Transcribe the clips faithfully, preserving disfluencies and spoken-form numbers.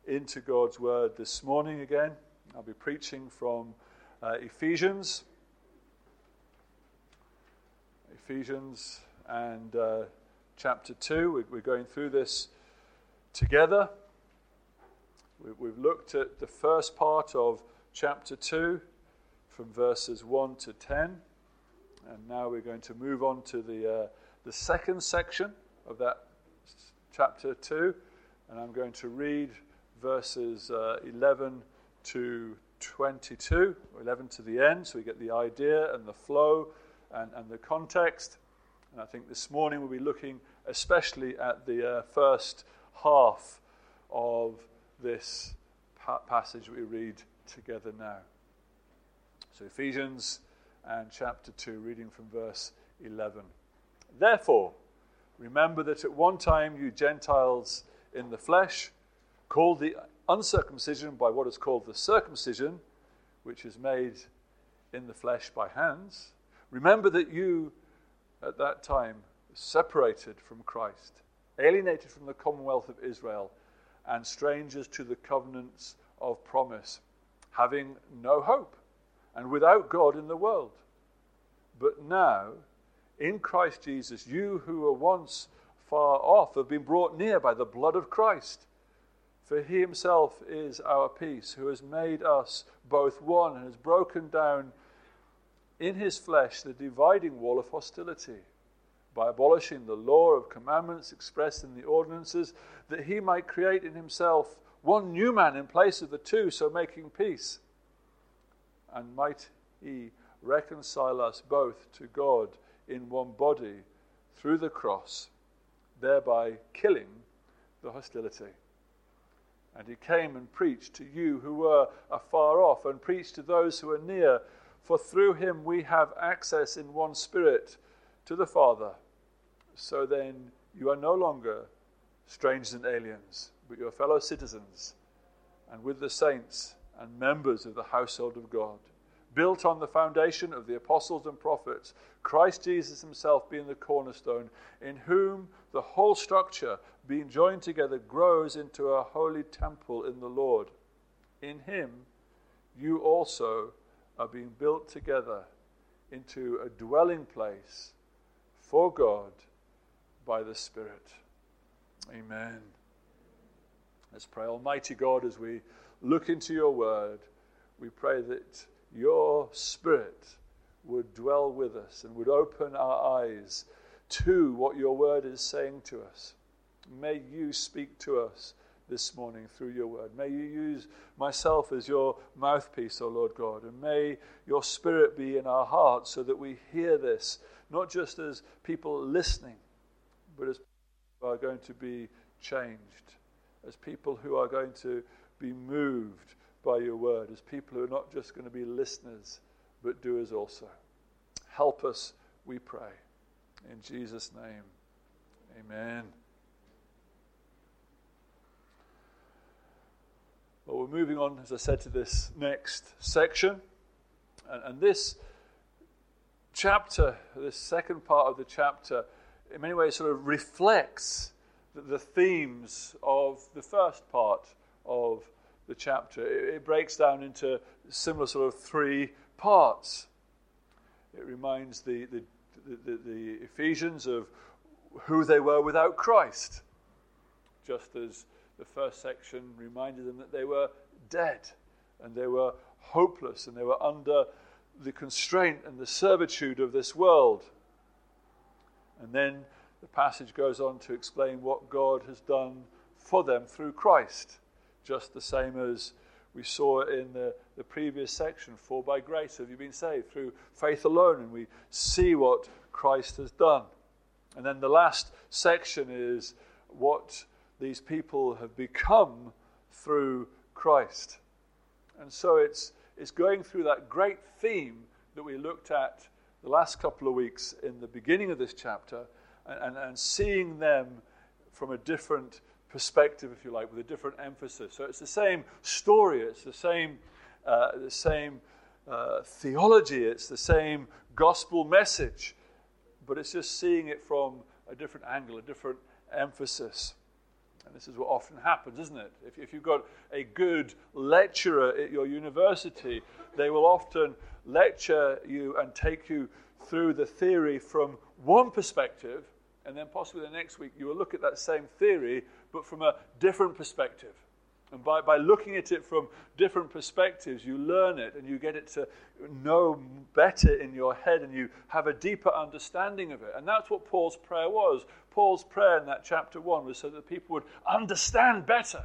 into God's word this morning again. I'll be preaching from uh, Ephesians. Ephesians and uh, chapter two. We're going through this together. We've looked at the first part of chapter two from verses one to ten. And now we're going to move on to the uh, the second section of that chapter two. And I'm going to read verses uh, eleven to twenty-two, or eleven to the end, so we get the idea and the flow and, and the context. And I think this morning we'll be looking especially at the uh, first half of this pa- passage we read together now. So Ephesians and chapter two, reading from verse eleven. Therefore, remember that at one time you Gentiles in the flesh, called the uncircumcision by what is called the circumcision, which is made in the flesh by hands. Remember that you, at that time, separated from Christ, alienated from the commonwealth of Israel, and strangers to the covenants of promise, having no hope, and without God in the world. But now, in Christ Jesus, you who were once far off have been brought near by the blood of Christ. For he himself is our peace, who has made us both one and has broken down in his flesh the dividing wall of hostility, by abolishing the law of commandments expressed in the ordinances, that he might create in himself one new man in place of the two, so making peace. And might he reconcile us both to God in one body through the cross, thereby killing the hostility. And he came and preached to you who were afar off, and preached to those who are near, for through him we have access in one spirit to the Father. So then you are no longer strangers and aliens, but your fellow citizens, and with the saints and members of the household of God, built on the foundation of the apostles and prophets, Christ Jesus himself being the cornerstone, in whom the whole structure, being joined together, grows into a holy temple in the Lord. In him you also are being built together into a dwelling place for God by the Spirit. Amen. Let's pray. Almighty God, as we look into your word, we pray that your Spirit would dwell with us and would open our eyes to what your word is saying to us. May you speak to us this morning through your word. May you use myself as your mouthpiece, O Lord God, and may your Spirit be in our hearts so that we hear this, not just as people listening, but as people who are going to be changed, as people who are going to be moved by your word, as people who are not just going to be listeners, but doers also. Help us, we pray. In Jesus' name, amen. Well, we're moving on, as I said, to this next section. And, and this chapter, this second part of the chapter, in many ways sort of reflects the, the themes of the first part of the chapter. It, it breaks down into similar sort of three parts. It reminds the, the, the, the Ephesians of who they were without Christ, just as the first section reminded them that they were dead and they were hopeless and they were under the constraint and the servitude of this world. And then the passage goes on to explain what God has done for them through Christ, just the same as we saw in the, the previous section. For by grace have you been saved through faith alone, and we see what Christ has done. And then the last section is what these people have become through Christ. And so it's it's going through that great theme that we looked at the last couple of weeks in the beginning of this chapter, and, and, and seeing them from a different perspective, if you like, with a different emphasis. So it's the same story, it's the same uh, the same uh, theology, it's the same gospel message, but it's just seeing it from a different angle, a different emphasis. And this is what often happens, isn't it? If, if you've got a good lecturer at your university, they will often lecture you and take you through the theory from one perspective, and then possibly the next week you will look at that same theory, but from a different perspective. And by, by looking at it from different perspectives, you learn it and you get it to know better in your head, and you have a deeper understanding of it. And that's what Paul's prayer was. Paul's prayer in that chapter one was so that people would understand better,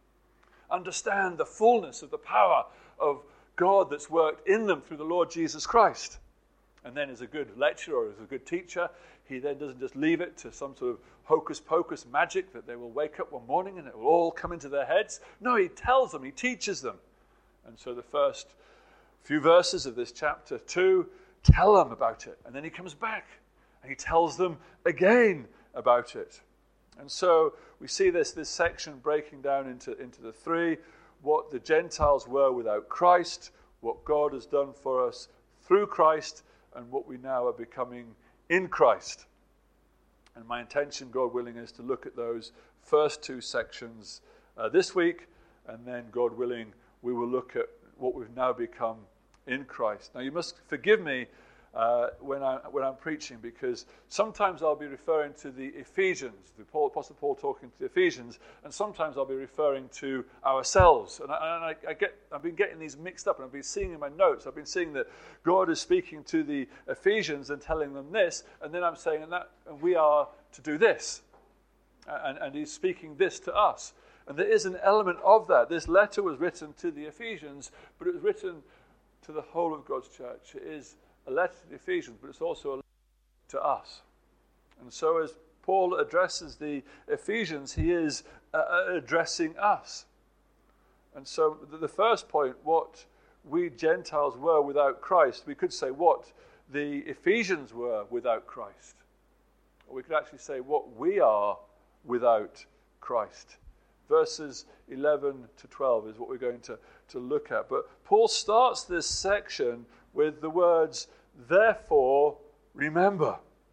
understand the fullness of the power of God that's worked in them through the Lord Jesus Christ. And then as a good lecturer or as a good teacher, he then doesn't just leave it to some sort of hocus pocus magic that they will wake up one morning and it will all come into their heads. No, he tells them, he teaches them. And so the first few verses of this chapter two tell them about it. And then he comes back and he tells them again about it. And so we see this, this section breaking down into, into the three: what the Gentiles were without Christ, what God has done for us through Christ, and what we now are becoming in Christ. And my intention, God willing, is to look at those first two sections uh, this week, and then, God willing, we will look at what we've now become in Christ. Now, you must forgive me uh, when, I, when I'm preaching, because sometimes I'll be referring to the Ephesians, the Paul, Apostle Paul talking to the Ephesians, and sometimes I'll be referring to ourselves. And, I, and I, I get, I've been getting these mixed up, and I've been seeing in my notes, I've been seeing that God is speaking to the Ephesians and telling them this, and then I'm saying, and, that, and we are to do this. And, and he's speaking this to us. And there is an element of that. This letter was written to the Ephesians, but it was written to the whole of God's church. It is a letter to the Ephesians, but it's also a letter to us. And so as Paul addresses the Ephesians, he is uh, addressing us. And so the, the first point, what we Gentiles were without Christ, we could say what the Ephesians were without Christ. Or we could actually say what we are without Christ. Verses eleven to twelve is what we're going to, to look at. But Paul starts this section with the words, therefore, remember.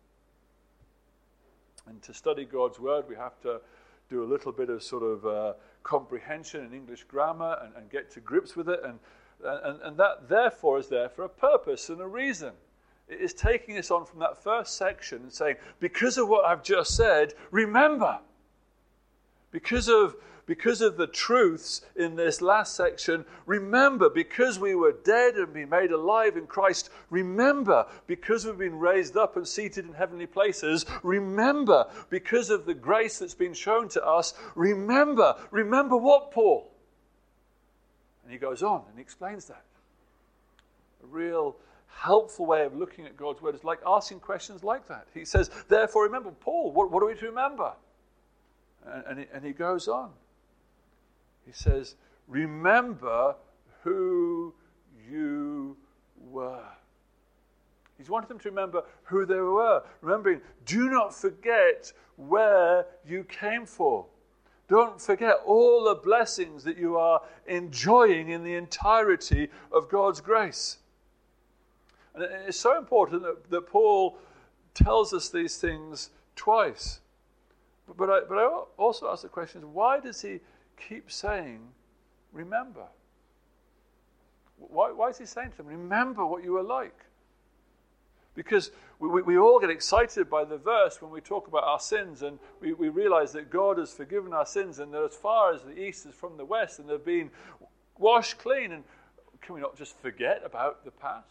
And to study God's word, we have to do a little bit of sort of uh, comprehension in English grammar and, and get to grips with it. And, and, and that therefore is there for a purpose and a reason. It is taking us on from that first section and saying, because of what I've just said, remember. Because of, because of the truths in this last section, remember, because we were dead and been made alive in Christ, remember, because we've been raised up and seated in heavenly places, remember, because of the grace that's been shown to us, remember. Remember what, Paul? And he goes on and he explains that. A real helpful way of looking at God's word is like asking questions like that. He says, therefore remember. Paul, what, what are we to remember? And, and, he, and he goes on. He says, remember who you were. He's wanted them to remember who they were. Remembering, do not forget where you came from. Don't forget all the blessings that you are enjoying in the entirety of God's grace. And it's so important that, that Paul tells us these things twice. But, but, I, but I also ask the question, why does he keep saying, remember? Why, why is he saying to them, remember what you were like? Because we, we, we all get excited by the verse when we talk about our sins, and we, we realize that God has forgiven our sins, and that as far as the east is from the west, and they've been washed clean. And can we not just forget about the past?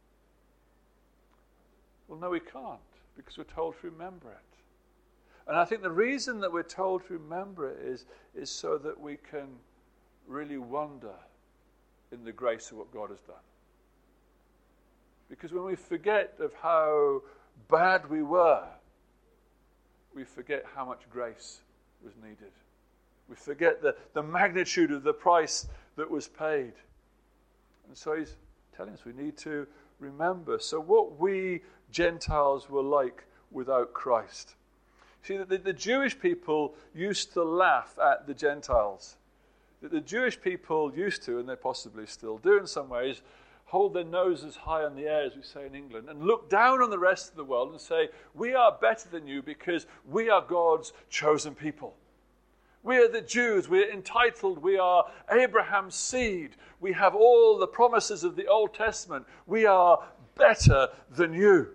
Well, no, we can't, because we're told to remember it. And I think the reason that we're told to remember it is, is so that we can really wonder in the grace of what God has done. Because when we forget of how bad we were, we forget how much grace was needed. We forget the, the magnitude of the price that was paid. And so he's telling us we need to remember. So what we Gentiles were like without Christ. See, the, the Jewish people used to laugh at the Gentiles. The, the Jewish people used to, and they possibly still do in some ways, hold their noses high in the air, as we say in England, and look down on the rest of the world and say, we are better than you because we are God's chosen people. We are the Jews. We are entitled. We are Abraham's seed. We have all the promises of the Old Testament. We are better than you.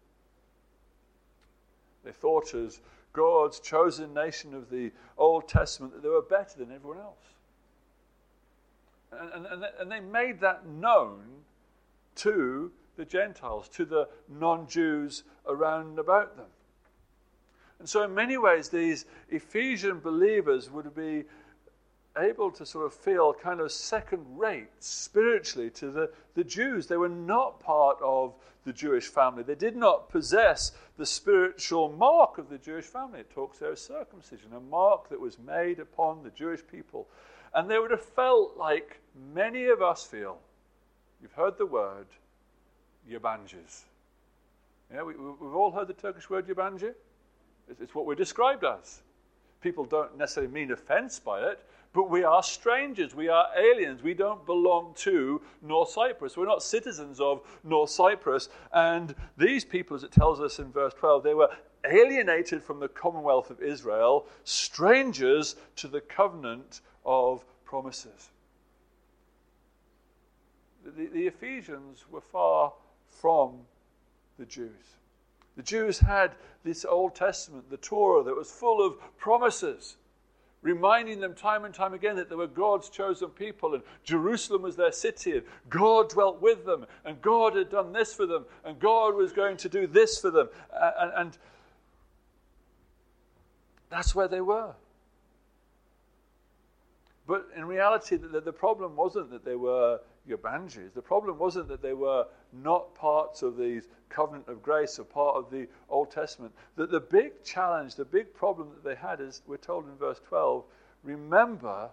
They thought, as God's chosen nation of the Old Testament, that they were better than everyone else. And, and, and they made that known to the Gentiles, to the non-Jews around and about them. And so in many ways, these Ephesian believers would be able to sort of feel kind of second-rate spiritually to the, the Jews. They were not part of the Jewish family. They did not possess the spiritual mark of the Jewish family. It talks there of circumcision, a mark that was made upon the Jewish people. And they would have felt like many of us feel. You've heard the word, yabancıs. Yeah, we, we've all heard the Turkish word yabancı. It's what we're described as. People don't necessarily mean offense by it, but we are strangers. We are aliens. We don't belong to North Cyprus. We're not citizens of North Cyprus. And these people, as it tells us in verse twelve, they were alienated from the commonwealth of Israel, strangers to the covenant of promises. The, the Ephesians were far from the Jews. The Jews had this Old Testament, the Torah, that was full of promises, reminding them time and time again that they were God's chosen people, and Jerusalem was their city, and God dwelt with them, and God had done this for them, and God was going to do this for them. And, and that's where they were. But in reality, the, the problem wasn't that they were yabancıs. The problem wasn't that they were not parts of the covenant of grace or part of the Old Testament. That the big challenge, the big problem that they had is, we're told in verse twelve, remember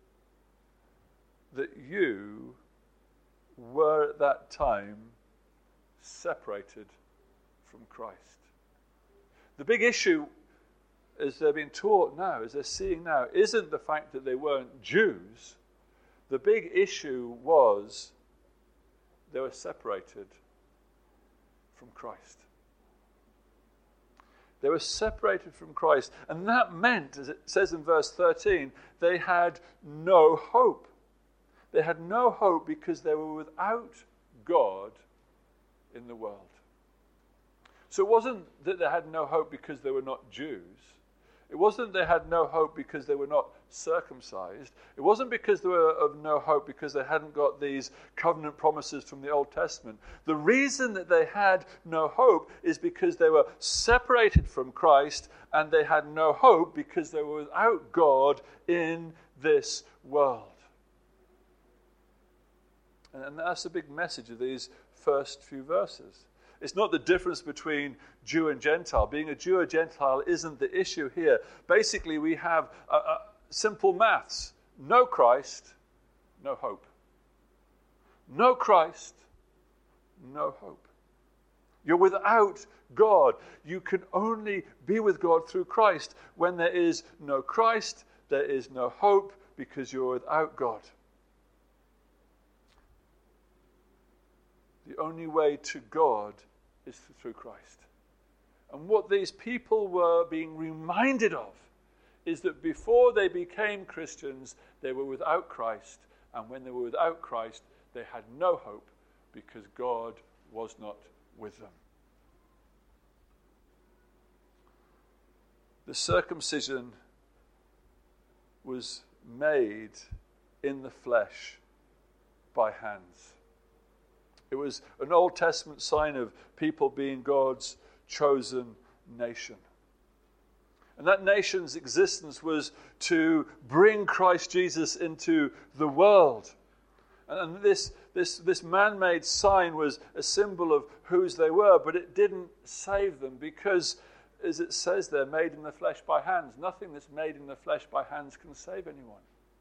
that you were at that time separated from Christ. The big issue, as they're being taught now, as they're seeing now, isn't the fact that they weren't Jews. The big issue was they were separated from Christ. They were separated from Christ. And that meant, as it says in verse thirteen, they had no hope. They had no hope because they were without God in the world. So it wasn't that they had no hope because they were not Jews. It wasn't they had no hope because they were not circumcised. It wasn't because they were of no hope because they hadn't got these covenant promises from the Old Testament. The reason that they had no hope is because they were separated from Christ, and they had no hope because they were without God in this world. And that's the big message of these first few verses. It's not the difference between Jew and Gentile. Being a Jew or Gentile isn't the issue here. Basically, we have a, a simple maths. No Christ, no hope. No Christ, no hope. You're without God. You can only be with God through Christ. When there is no Christ, there is no hope because you're without God. The only way to God is through Christ. And what these people were being reminded of is that before they became Christians, they were without Christ. And when they were without Christ, they had no hope because God was not with them. The circumcision was made in the flesh by hands. It was an Old Testament sign of people being God's chosen nation. And that nation's existence was to bring Christ Jesus into the world. And this, this, this man-made sign was a symbol of whose they were, but it didn't save them because, as it says there, made in the flesh by hands. Nothing that's made in the flesh by hands can save anyone.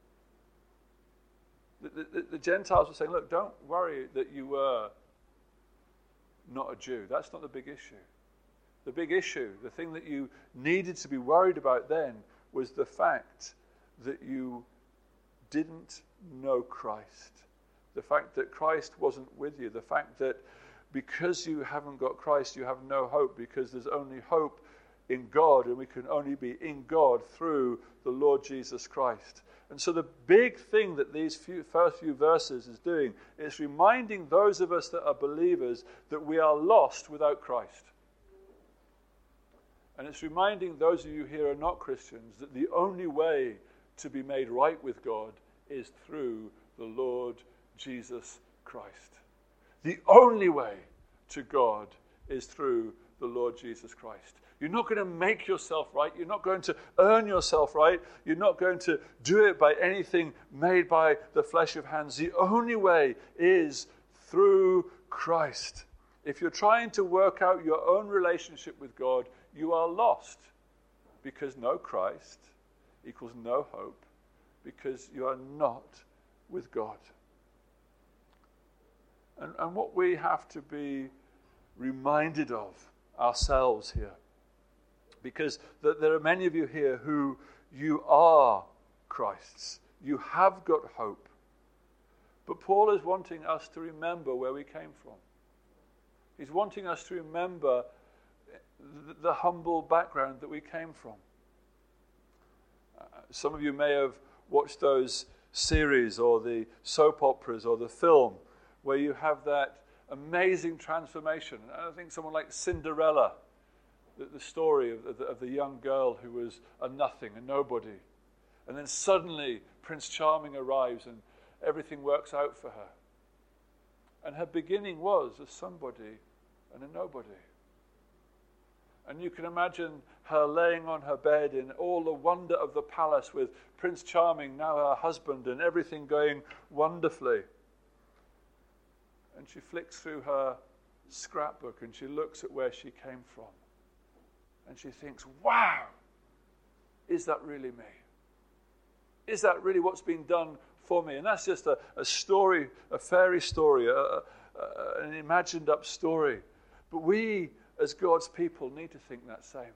The, the, the Gentiles were saying, look, don't worry that you were not a Jew. That's not the big issue. The big issue, the thing that you needed to be worried about then, was the fact that you didn't know Christ. The fact that Christ wasn't with you. The fact that because you haven't got Christ, you have no hope, because there's only hope in God, and we can only be in God through the Lord Jesus Christ. And so the big thing that these few, first few verses is doing is reminding those of us that are believers that we are lost without Christ. And it's reminding those of you here who are not Christians that the only way to be made right with God is through the Lord Jesus Christ. The only way to God is through the Lord Jesus Christ. You're not going to make yourself right. You're not going to earn yourself right. You're not going to do it by anything made by the flesh of hands. The only way is through Christ. If you're trying to work out your own relationship with God, you are lost, because no Christ equals no hope, because you are not with God. And, and what we have to be reminded of ourselves here, because th- there are many of you here who you are Christ's. You have got hope. But Paul is wanting us to remember where we came from. He's wanting us to remember the, the humble background that we came from. Uh, some of you may have watched those series or the soap operas or the film where you have that amazing transformation. I think someone like Cinderella, the, the story of, of, the, of the young girl who was a nothing, a nobody. And then suddenly Prince Charming arrives and everything works out for her. And her beginning was a somebody and a nobody. And you can imagine her laying on her bed in all the wonder of the palace with Prince Charming, now her husband, and everything going wonderfully. And she flicks through her scrapbook and she looks at where she came from. And she thinks, wow, is that really me? Is that really what's been done for me? And that's just a, a story, a fairy story, a, a, an imagined up story. But we, as God's people, need to think that same.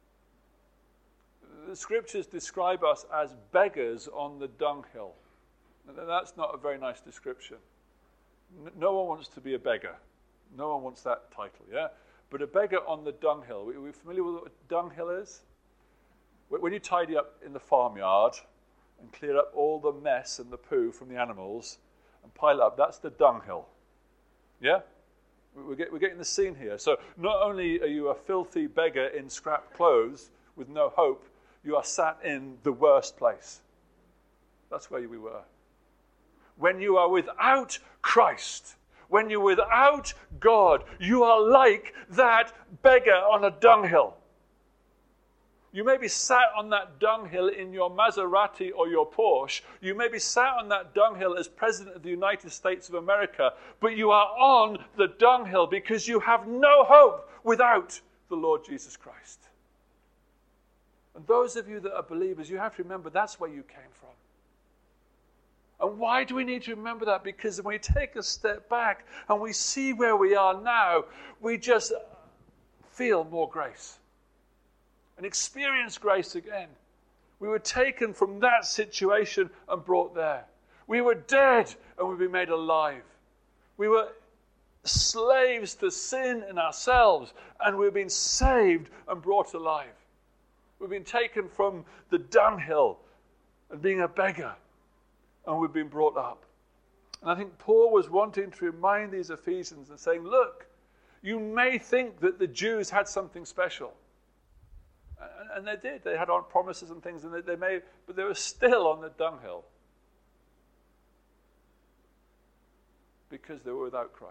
The scriptures describe us as beggars on the dunghill. Now, that's not a very nice description. No one wants to be a beggar. No one wants that title, yeah? But a beggar on the dunghill. Are we familiar with what a dunghill is? When you tidy up in the farmyard and clear up all the mess and the poo from the animals and pile it up, that's the dunghill. Yeah? We're, get, we're getting the scene here. So not only are you a filthy beggar in scrap clothes with no hope, you are sat in the worst place. That's where we were. When you are without Christ, when you're without God, you are like that beggar on a dunghill. You may be sat on that dunghill in your Maserati or your Porsche. You may be sat on that dunghill as President of the United States of America, but you are on the dunghill because you have no hope without the Lord Jesus Christ. And those of you that are believers, you have to remember that's where you came from. And why do we need to remember that? Because when we take a step back and we see where we are now, we just feel more grace and experience grace again. We were taken from that situation and brought there. We were dead and we've been made alive. We were slaves to sin and ourselves, and we've been saved and brought alive. We've been taken from the dunghill and being a beggar, and we've been brought up. And I think Paul was wanting to remind these Ephesians and saying, look, you may think that the Jews had something special. And, and they did. They had on promises and things, and they, they may, but they were still on the dunghill. Because they were without Christ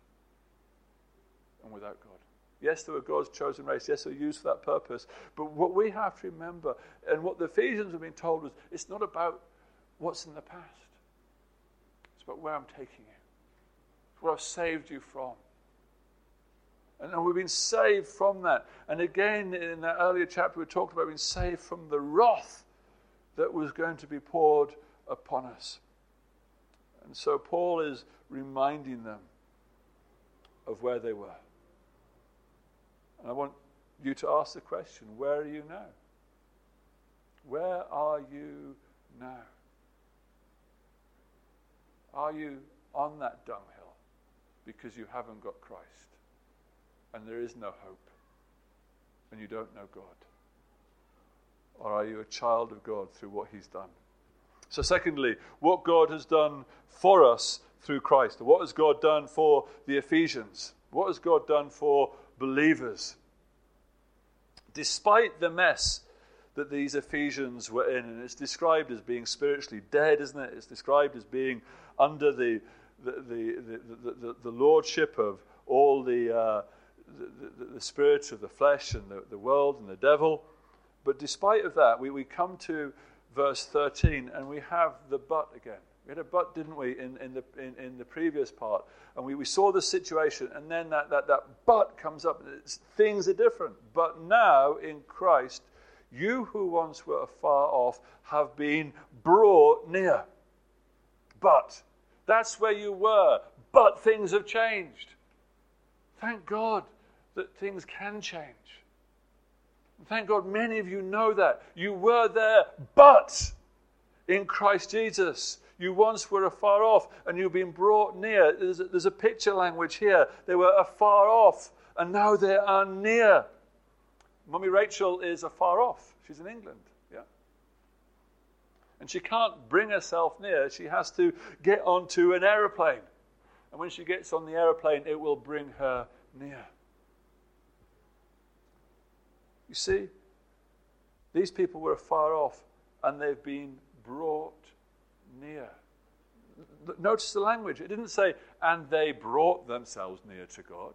and without God. Yes, they were God's chosen race. Yes, they were used for that purpose. But what we have to remember, and what the Ephesians have been told, was it's not about what's in the past. It's about where I'm taking you. It's what I've saved you from. And, and we've been saved from that. And again, in that earlier chapter, we talked about being saved from the wrath that was going to be poured upon us. And so Paul is reminding them of where they were. And I want you to ask the question, where are you now? Where are you now? Are you on that dunghill because you haven't got Christ and there is no hope? and you don't know God? Or are you a child of God through what he's done? So secondly, what God has done for us through Christ. What has God done for the Ephesians? What has God done for believers? Despite the mess that these Ephesians were in, and it's described as being spiritually dead, isn't it? It's described as being under the the the the, the, the lordship of all the, uh, the, the the spirits of the flesh and the, the world and the devil. But despite of that, we, we come to verse thirteen, and we have the but again. We had a but, didn't we, in, in the in, in the previous part? And we, we saw the situation, and then that, that, that but comes up. It's, things are different. But now in Christ, you who once were afar off have been brought near. But that's where you were. But things have changed. Thank God that things can change. Thank God many of you know that. You were there, but in Christ Jesus. You once were afar off, and you've been brought near. There's a, there's a picture language here. They were afar off, and now they are near. Mummy Rachel is afar off. She's in England, yeah. And she can't bring herself near. She has to get onto an aeroplane. And when she gets on the aeroplane, it will bring her near. You see, these people were afar off, and they've been brought near. Notice the language. It didn't say, and they brought themselves near to God.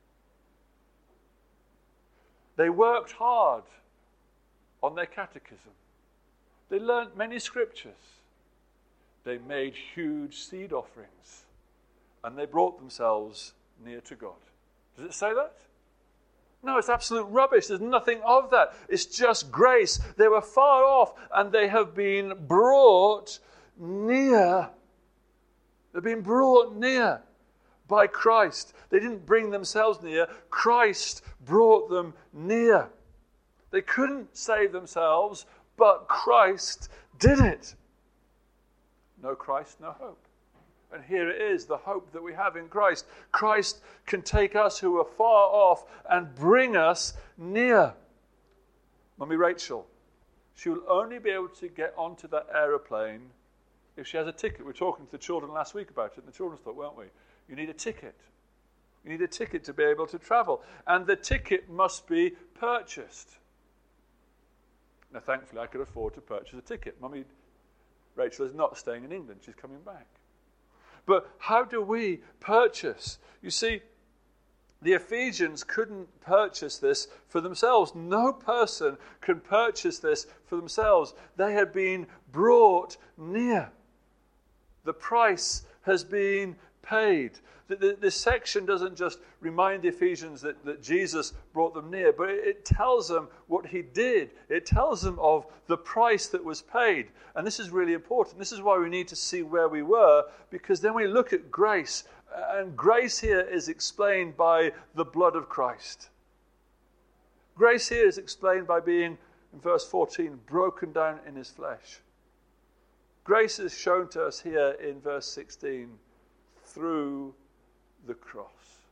They worked hard on their catechism. They learnt many scriptures. They made huge seed offerings. And they brought themselves near to God. Does it say that? No, it's absolute rubbish. There's nothing of that. It's just grace. They were far off, and they have been brought near. They've been brought near by Christ. They didn't bring themselves near. Christ brought them near. They couldn't save themselves, but Christ did it. No Christ, no hope. And here it is, the hope that we have in Christ. Christ can take us who are far off and bring us near. Mummy Rachel, she will only be able to get onto that aeroplane if she has a ticket. We were talking to the children last week about it in the children's talk, weren't we? You need a ticket. You need a ticket to be able to travel. And the ticket must be purchased. Now, thankfully, I could afford to purchase a ticket. Mummy Rachel is not staying in England. She's coming back. But how do we purchase? You see, the Ephesians couldn't purchase this for themselves. No person can purchase this for themselves. They had been brought near. The price has been paid. This section doesn't just remind the Ephesians that, that Jesus brought them near, but it, it tells them what he did. It tells them of the price that was paid. And this is really important. This is why we need to see where we were, because then we look at grace. And grace here is explained by the blood of Christ. Grace here is explained by being, in verse fourteen, broken down in his flesh. Grace is shown to us here in verse sixteen through the cross.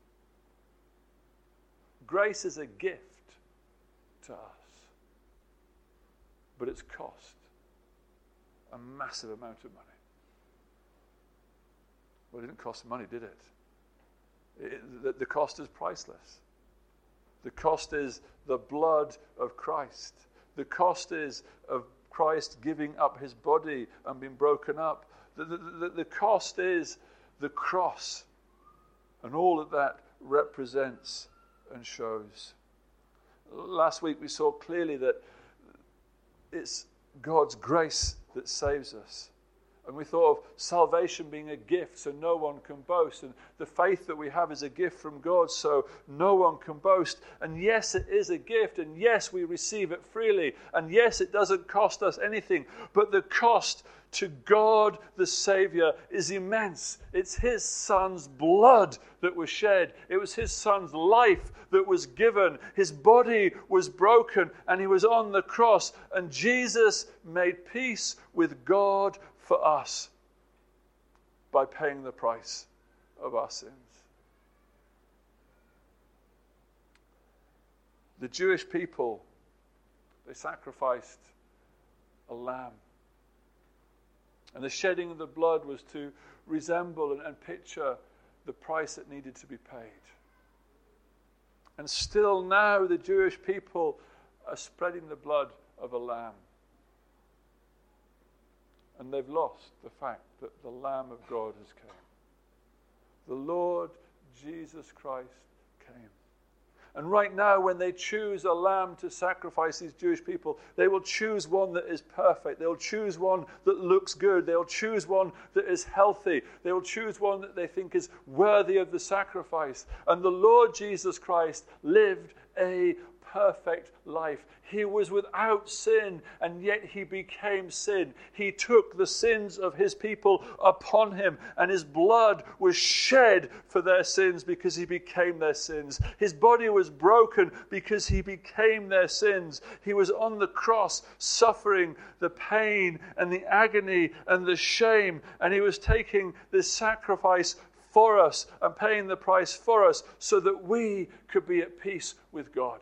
Grace is a gift to us, but it's cost a massive amount of money. Well, it didn't cost money, did it? it the, the cost is priceless. The cost is the blood of Christ. The cost is of Christ giving up his body and being broken up. The, the, the, the cost is the cross and all that that represents and shows. Last week we saw clearly that it's God's grace that saves us. And we thought of salvation being a gift, so no one can boast. And the faith that we have is a gift from God, so no one can boast. And yes, it is a gift, and yes, we receive it freely. And yes, it doesn't cost us anything. But the cost to God the Savior is immense. It's his Son's blood that was shed. It was his Son's life that was given. His body was broken, and he was on the cross. And Jesus made peace with God for us by paying the price of our sins. The Jewish people, they sacrificed a lamb. And the shedding of the blood was to resemble and, and picture the price that needed to be paid. And still now the Jewish people are spreading the blood of a lamb. And they've lost the fact that the Lamb of God has come. The Lord Jesus Christ came. And right now, when they choose a lamb to sacrifice, these Jewish people, they will choose one that is perfect. They'll choose one that looks good. They'll choose one that is healthy. They will choose one that they think is worthy of the sacrifice. And the Lord Jesus Christ lived a perfect life. He was without sin, and yet he became sin. He took the sins of his people upon him, and his blood was shed for their sins because he became their sins. His body was broken because he became their sins. He was on the cross suffering the pain and the agony and the shame, and he was taking this sacrifice for us and paying the price for us so that we could be at peace with God.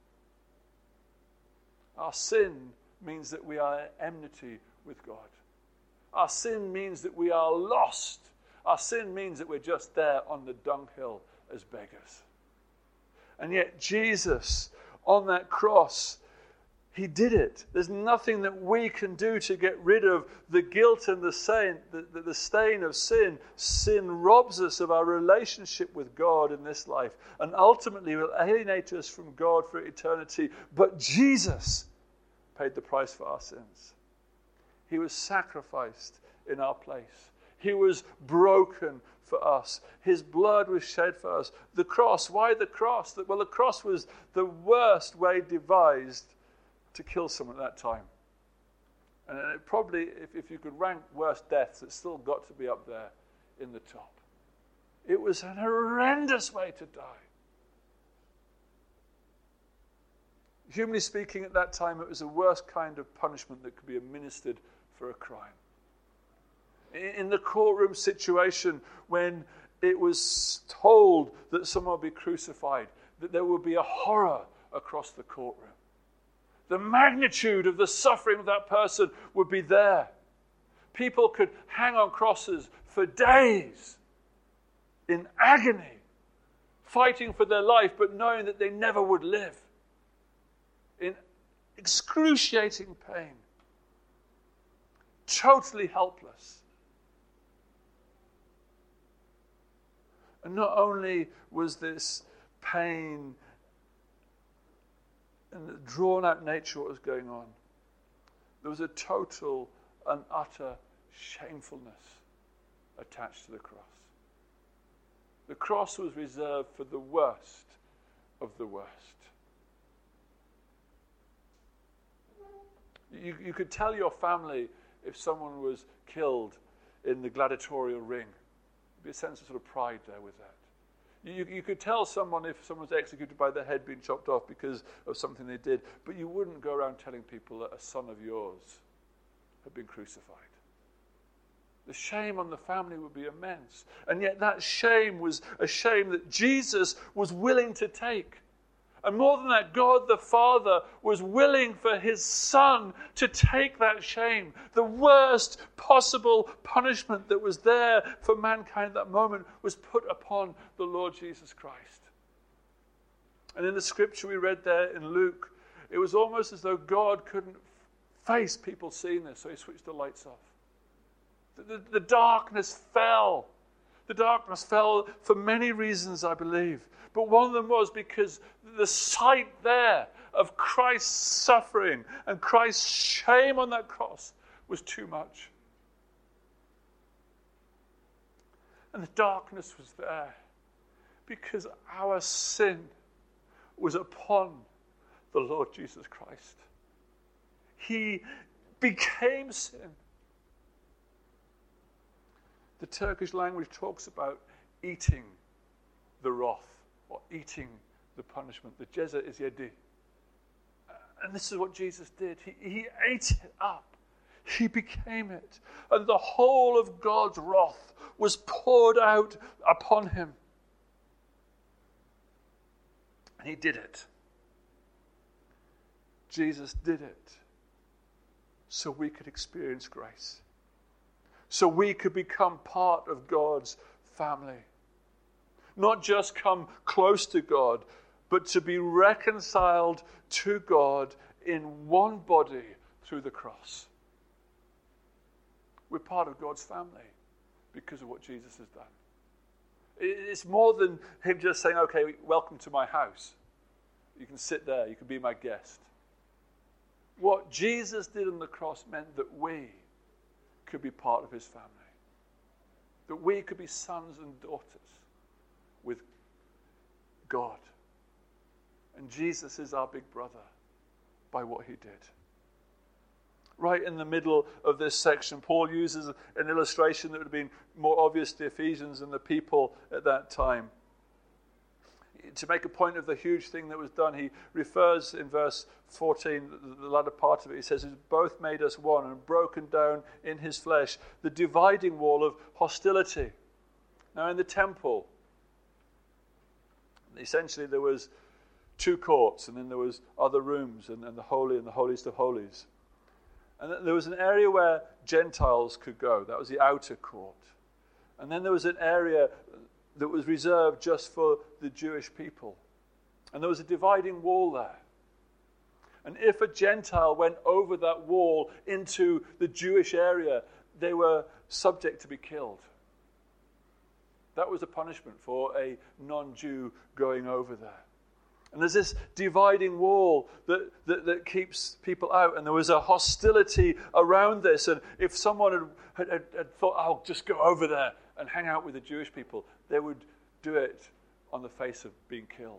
Our sin means that we are at enmity with God. Our sin means that we are lost. Our sin means that we're just there on the dunghill as beggars. And yet Jesus, on that cross, he did it. There's nothing that we can do to get rid of the guilt and the stain, the, the, the stain of sin. Sin robs us of our relationship with God in this life and ultimately will alienate us from God for eternity. But Jesus paid the price for our sins. He was sacrificed in our place. He was broken for us. His blood was shed for us. The cross, why the cross? Well, the cross was the worst way devised to kill someone at that time. And it probably, if, if you could rank worst deaths, it's still got to be up there in the top. It was an horrendous way to die. Humanly speaking, at that time, it was the worst kind of punishment that could be administered for a crime. In the courtroom situation, when it was told that someone would be crucified, that there would be a horror across the courtroom. The magnitude of the suffering of that person would be there. People could hang on crosses for days in agony, fighting for their life, but knowing that they never would live. In excruciating pain. Totally helpless. And not only was this pain and the drawn-out nature of what was going on, there was a total and utter shamefulness attached to the cross. The cross was reserved for the worst of the worst. You, you could tell your family if someone was killed in the gladiatorial ring. There'd be a sense of sort of pride there with that. You, you could tell someone if someone was executed by their head being chopped off because of something they did, but you wouldn't go around telling people that a son of yours had been crucified. The shame on the family would be immense. And yet that shame was a shame that Jesus was willing to take. And more than that, God the Father was willing for his Son to take that shame. The worst possible punishment that was there for mankind at that moment was put upon the Lord Jesus Christ. And in the scripture we read there in Luke, it was almost as though God couldn't face people seeing this, so he switched the lights off. The, the, the darkness fell. The darkness fell for many reasons, I believe. But one of them was because the sight there of Christ's suffering and Christ's shame on that cross was too much. And the darkness was there because our sin was upon the Lord Jesus Christ. He became sin. The Turkish language talks about eating the wrath or eating the punishment. The ceza is yedi. And this is what Jesus did. He, he ate it up. He became it. And the whole of God's wrath was poured out upon him. And he did it. Jesus did it so we could experience grace. So we could become part of God's family. Not just come close to God, but to be reconciled to God in one body through the cross. We're part of God's family because of what Jesus has done. It's more than him just saying, okay, welcome to my house. You can sit there, you can be my guest. What Jesus did on the cross meant that we could be part of his family. That we could be sons and daughters with God. And Jesus is our big brother by what he did. Right in the middle of this section, Paul uses an illustration that would have been more obvious to Ephesians and the people at that time. To make a point of the huge thing that was done, he refers in verse fourteen, the latter part of it, he says, "He's both made us one and broken down in his flesh the dividing wall of hostility." Now in the temple, essentially there was two courts, and then there was other rooms, and, and the holy and the holiest of holies. And there was an area where Gentiles could go. That was the outer court. And then there was an area that was reserved just for the Jewish people. And there was a dividing wall there. And if a Gentile went over that wall into the Jewish area, they were subject to be killed. That was a punishment for a non-Jew going over there. And there's this dividing wall that, that, that keeps people out. And there was a hostility around this. And if someone had, had, had thought, I'll just go over there and hang out with the Jewish people, they would do it on the face of being killed.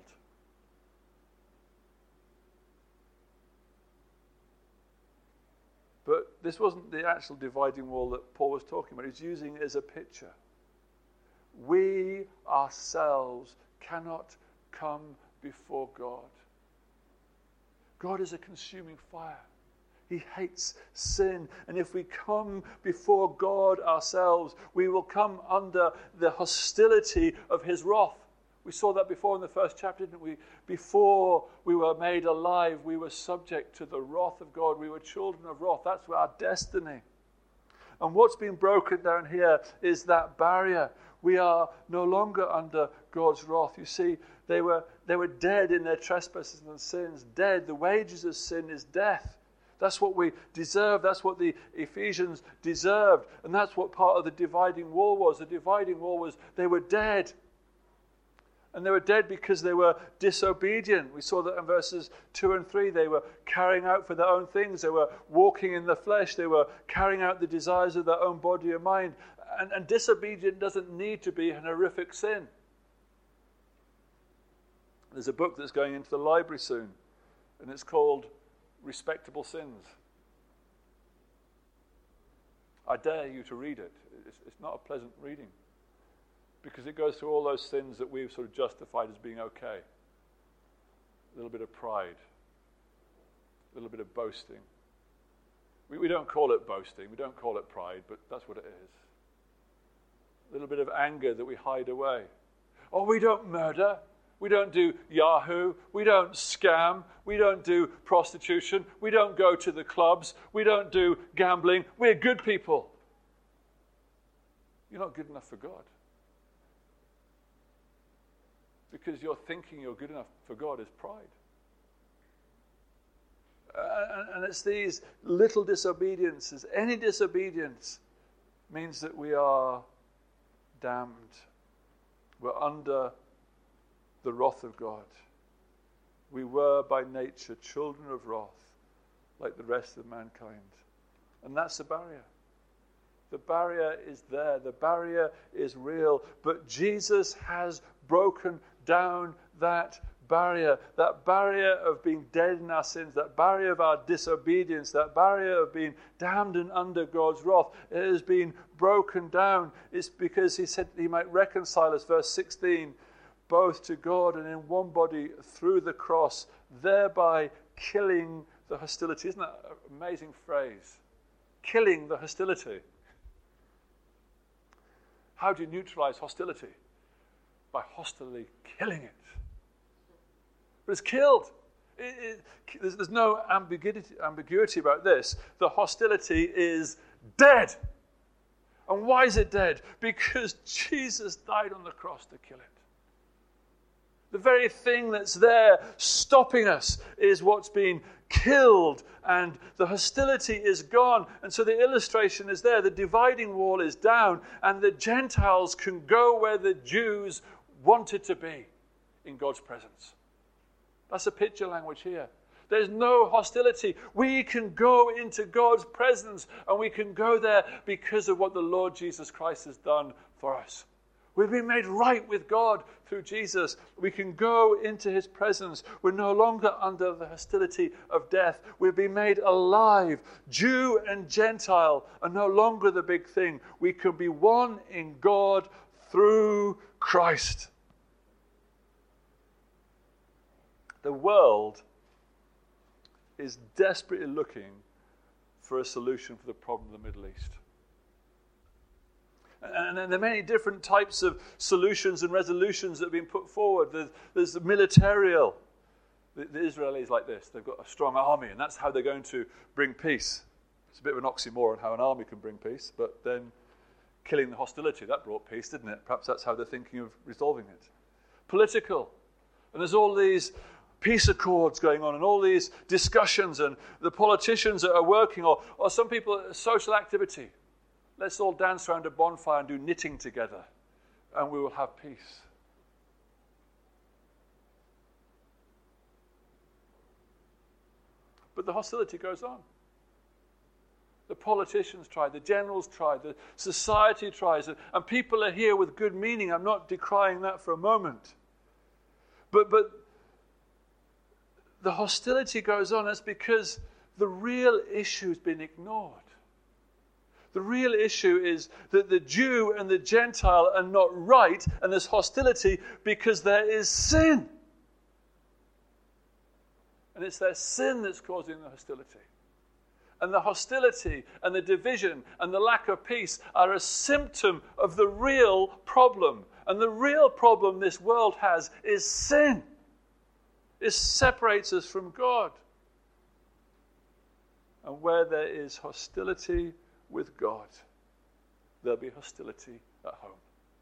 But this wasn't the actual dividing wall that Paul was talking about. He's using it as a picture. We ourselves cannot come before God. God is a consuming fire. He hates sin. And if we come before God ourselves, we will come under the hostility of his wrath. We saw that before in the first chapter, didn't we? Before we were made alive, we were subject to the wrath of God. We were children of wrath. That's our destiny. And what's been broken down here is that barrier. We are no longer under God's wrath. You see, they were they were dead in their trespasses and sins. Dead. The wages of sin is death. That's what we deserve. That's what the Ephesians deserved. And that's what part of the dividing wall was. The dividing wall was they were dead. And they were dead because they were disobedient. We saw that in verses two and three. They were carrying out for their own things. They were walking in the flesh. They were carrying out the desires of their own body and mind. And, and disobedient doesn't need to be an horrific sin. There's a book that's going into the library soon, and it's called Respectable Sins. I dare you to read it. It's, it's not a pleasant reading, because it goes through all those sins that we've sort of justified as being okay. A little bit of pride, a little bit of boasting. We, we don't call it boasting, we don't call it pride, but that's what it is. A little bit of anger that we hide away. Oh, we don't murder. We don't do Yahoo. We don't scam. We don't do prostitution. We don't go to the clubs. We don't do gambling. We're good people. You're not good enough for God. Because you're thinking you're good enough for God is pride. Uh, and it's these little disobediences. Any disobedience means that we are damned. We're under the wrath of God. We were by nature children of wrath, like the rest of mankind. And that's the barrier. The barrier is there. The barrier is real. But Jesus has broken down that barrier. That barrier of being dead in our sins. That barrier of our disobedience. That barrier of being damned and under God's wrath. It has been broken down. It's because he said he might reconcile us. Verse sixteen. Both to God and in one body through the cross, thereby killing the hostility. Isn't that an amazing phrase? Killing the hostility. How do you neutralize hostility? By hostilely killing it. But it's killed. It, it, there's, there's no ambiguity, ambiguity about this. The hostility is dead. And why is it dead? Because Jesus died on the cross to kill it. The very thing that's there stopping us is what's been killed, and the hostility is gone. And so the illustration is there. The dividing wall is down, and the Gentiles can go where the Jews wanted to be in God's presence. That's the picture language here. There's no hostility. We can go into God's presence, and we can go there because of what the Lord Jesus Christ has done for us. We've been made right with God through Jesus. We can go into his presence. We're no longer under the hostility of death. We've been made alive. Jew and Gentile are no longer the big thing. We can be one in God through Christ. The world is desperately looking for a solution for the problem of the Middle East. And there are many different types of solutions and resolutions that have been put forward. There's, there's the militarial. The, the Israelis like this. They've got a strong army, and that's how they're going to bring peace. It's a bit of an oxymoron how an army can bring peace, but then killing the hostility, that brought peace, didn't it? Perhaps that's how they're thinking of resolving it. Political. And there's all these peace accords going on and all these discussions, and the politicians that are working, or, or some people, social activity. Let's all dance around a bonfire and do knitting together, and we will have peace. But the hostility goes on. The politicians try, the generals try, the society tries, and people are here with good meaning. I'm not decrying that for a moment. But, but the hostility goes on. That's because the real issue has been ignored. The real issue is that the Jew and the Gentile are not right, and there's hostility because there is sin. And it's their sin that's causing the hostility. And the hostility and the division and the lack of peace are a symptom of the real problem. And the real problem this world has is sin. It separates us from God. And where there is hostility with God, there'll be hostility at home.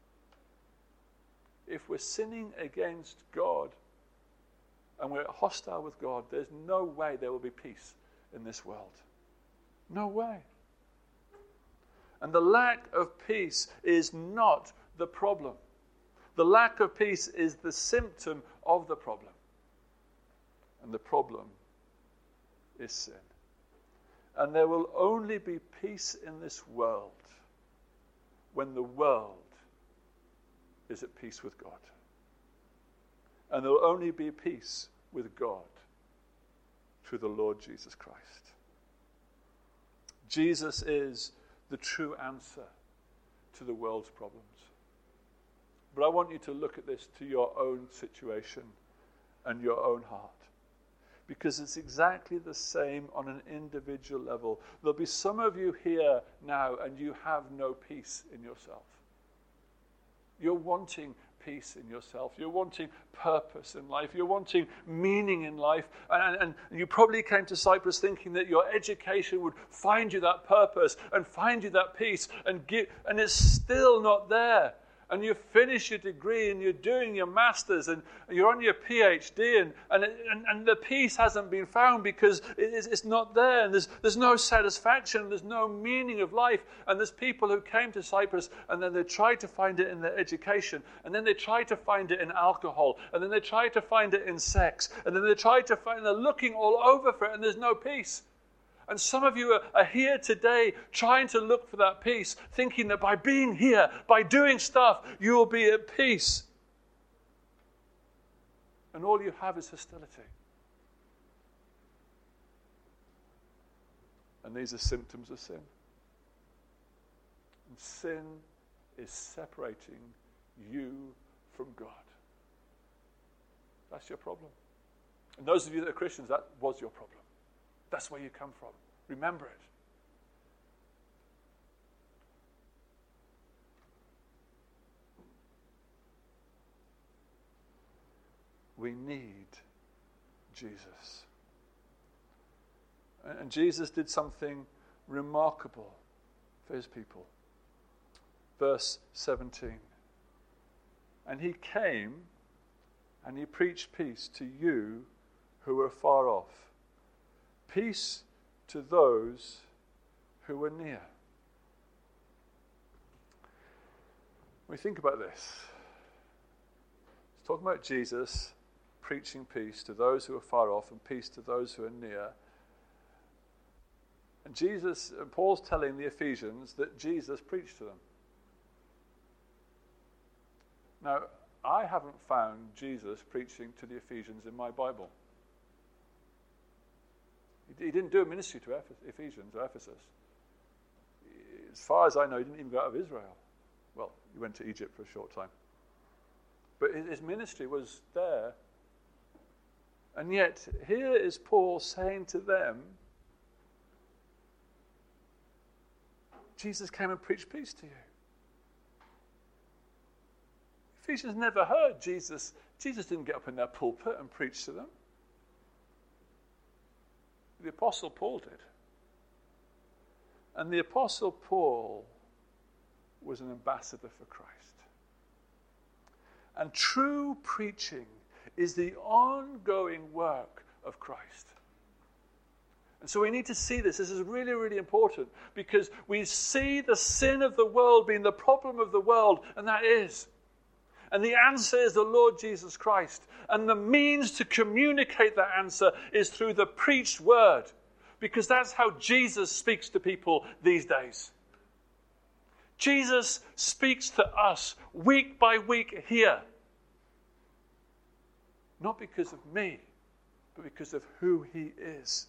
If we're sinning against God and we're hostile with God, there's no way there will be peace in this world. No way. And the lack of peace is not the problem. The lack of peace is the symptom of the problem. And the problem is sin. And there will only be peace in this world when the world is at peace with God. And there will only be peace with God through the Lord Jesus Christ. Jesus is the true answer to the world's problems. But I want you to look at this to your own situation and your own heart. Because it's exactly the same on an individual level. There'll be some of you here now and you have no peace in yourself. You're wanting peace in yourself. You're wanting purpose in life. You're wanting meaning in life. And, and, and you probably came to Cyprus thinking that your education would find you that purpose and find you that peace. And, give, and it's still not there. And you finish your degree and you're doing your master's and you're on your PhD and, and, and, and the peace hasn't been found because it is, it's not there and there's, there's no satisfaction, there's no meaning of life. And there's people who came to Cyprus and then they tried to find it in their education and then they tried to find it in alcohol and then they tried to find it in sex and then they tried to find, they're looking all over for it and there's no peace. And some of you are, are here today trying to look for that peace, thinking that by being here, by doing stuff, you will be at peace. And all you have is hostility. And these are symptoms of sin. And sin is separating you from God. That's your problem. And those of you that are Christians, that was your problem. That's where you come from. Remember it. We need Jesus. And Jesus did something remarkable for his people. Verse seventeen. And he came and he preached peace to you who were far off, peace to those who were near. When we think about this, it's talking about Jesus preaching peace to those who are far off and peace to those who are near. And Jesus, Paul's telling the Ephesians that Jesus preached to them. Now, I haven't found Jesus preaching to the Ephesians in my Bible. He didn't do a ministry to Ephesians or Ephesus. As far as I know, he didn't even go out of Israel. Well, he went to Egypt for a short time. But his ministry was there. And yet, here is Paul saying to them, Jesus came and preached peace to you. Ephesians never heard Jesus. Jesus didn't get up in their pulpit and preach to them. The Apostle Paul did. And the Apostle Paul was an ambassador for Christ. And true preaching is the ongoing work of Christ. And so we need to see this. This is really, really important because we see the sin of the world being the problem of the world, and that is. And the answer is the Lord Jesus Christ. And the means to communicate that answer is through the preached word, because that's how Jesus speaks to people these days. Jesus speaks to us week by week here. Not because of me, but because of who he is.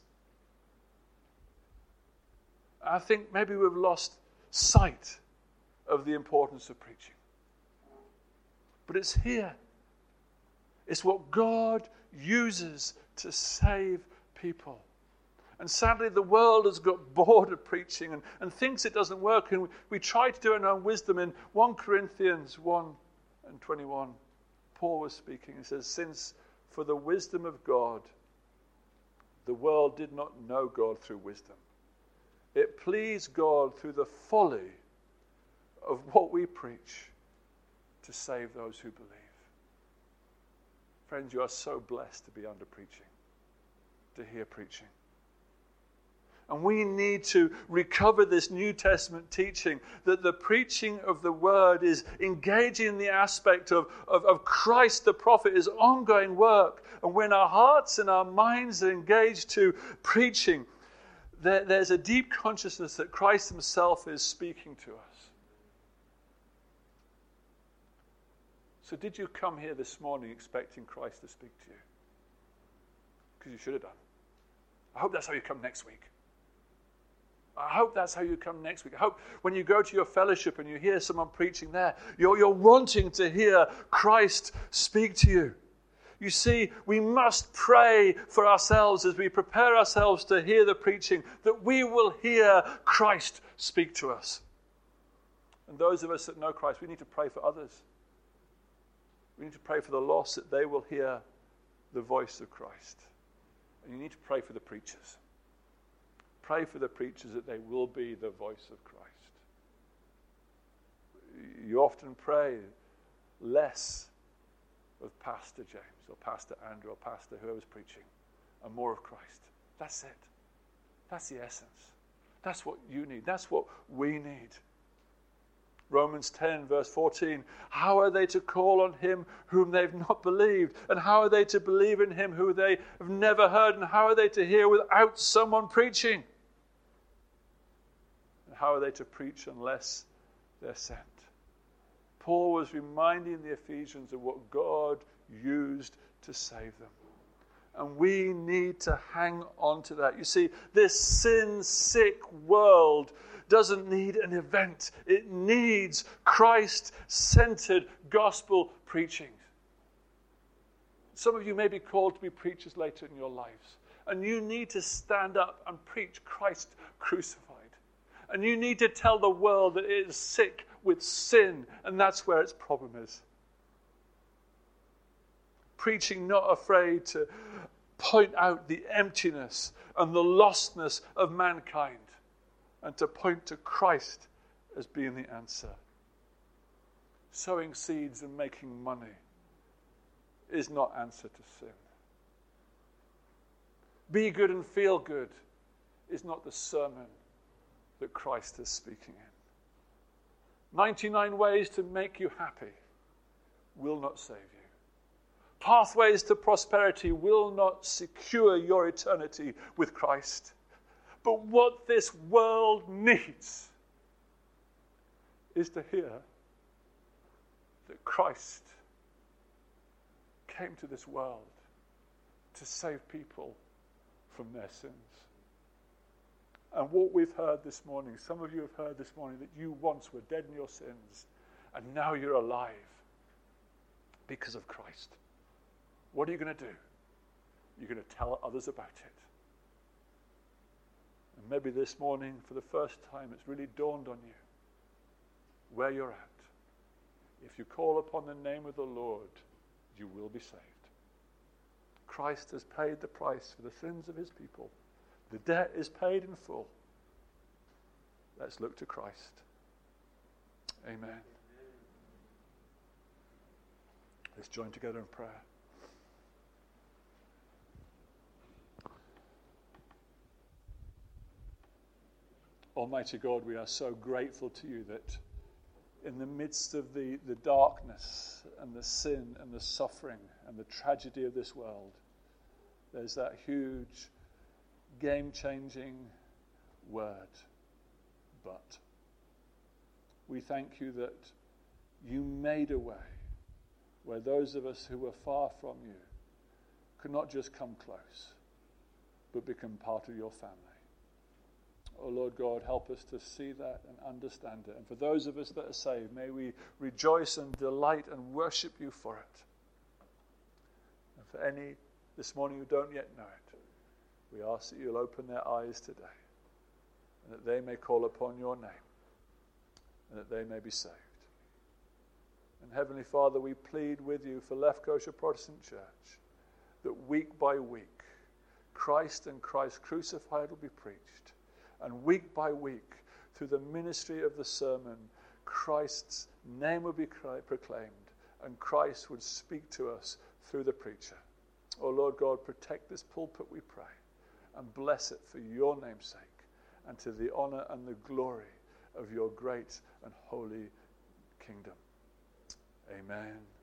I think maybe we've lost sight of the importance of preaching. But it's here. It's what God uses to save people. And sadly, the world has got bored of preaching and, and thinks it doesn't work. And we, we try to do it in our own wisdom. In First Corinthians one and twenty-one, Paul was speaking. He says, since for the wisdom of God, the world did not know God through wisdom. It pleased God through the folly of what we preach to save those who believe. Friends, you are so blessed to be under preaching, to hear preaching. And we need to recover this New Testament teaching that the preaching of the word is engaging in the aspect of, of, of Christ the prophet, is ongoing work. And when our hearts and our minds are engaged to preaching, there, there's a deep consciousness that Christ himself is speaking to us. So did you come here this morning expecting Christ to speak to you? Because you should have done. I hope that's how you come next week. I hope that's how you come next week. I hope when you go to your fellowship and you hear someone preaching there, you're, you're wanting to hear Christ speak to you. You see, we must pray for ourselves as we prepare ourselves to hear the preaching, that we will hear Christ speak to us. And those of us that know Christ, we need to pray for others. We need to pray for the lost, that they will hear the voice of Christ. And you need to pray for the preachers. Pray for the preachers that they will be the voice of Christ. You often pray less of Pastor James or Pastor Andrew or Pastor whoever's preaching and more of Christ. That's it. That's the essence. That's what you need. That's what we need. Romans ten, verse fourteen. How are they to call on him whom they've not believed? And how are they to believe in him who they have never heard? And how are they to hear without someone preaching? And how are they to preach unless they're sent? Paul was reminding the Ephesians of what God used to save them. And we need to hang on to that. You see, this sin-sick world doesn't need an event. It needs Christ-centered gospel preaching. Some of you may be called to be preachers later in your lives. And you need to stand up and preach Christ crucified. And you need to tell the world that it is sick with sin, and that's where its problem is. Preaching not afraid to point out the emptiness and the lostness of mankind and to point to Christ as being the answer. Sowing seeds and making money is not answer to sin. Be good and feel good is not the sermon that Christ is speaking in. ninety-nine ways to make you happy will not save you. Pathways to prosperity will not secure your eternity with Christ. But what this world needs is to hear that Christ came to this world to save people from their sins. And what we've heard this morning, some of you have heard this morning that you once were dead in your sins and now you're alive because of Christ. What are you going to do? You're going to tell others about it. And maybe this morning, for the first time, it's really dawned on you where you're at. If you call upon the name of the Lord, you will be saved. Christ has paid the price for the sins of his people. The debt is paid in full. Let's look to Christ. Amen. Let's join together in prayer. Almighty God, we are so grateful to you that in the midst of the, the darkness and the sin and the suffering and the tragedy of this world, there's that huge, game-changing word, but. We thank you that you made a way where those of us who were far from you could not just come close, but become part of your family. Oh Lord God, help us to see that and understand it. And for those of us that are saved, may we rejoice and delight and worship you for it. And for any this morning who don't yet know it, we ask that you'll open their eyes today and that they may call upon your name and that they may be saved. And Heavenly Father, we plead with you for Lefkoshire Protestant Church that week by week, Christ and Christ crucified will be preached. And week by week, through the ministry of the sermon, Christ's name would be proclaimed and Christ would speak to us through the preacher. Oh Lord God, protect this pulpit, we pray, and bless it for your name's sake and to the honor and the glory of your great and holy kingdom. Amen.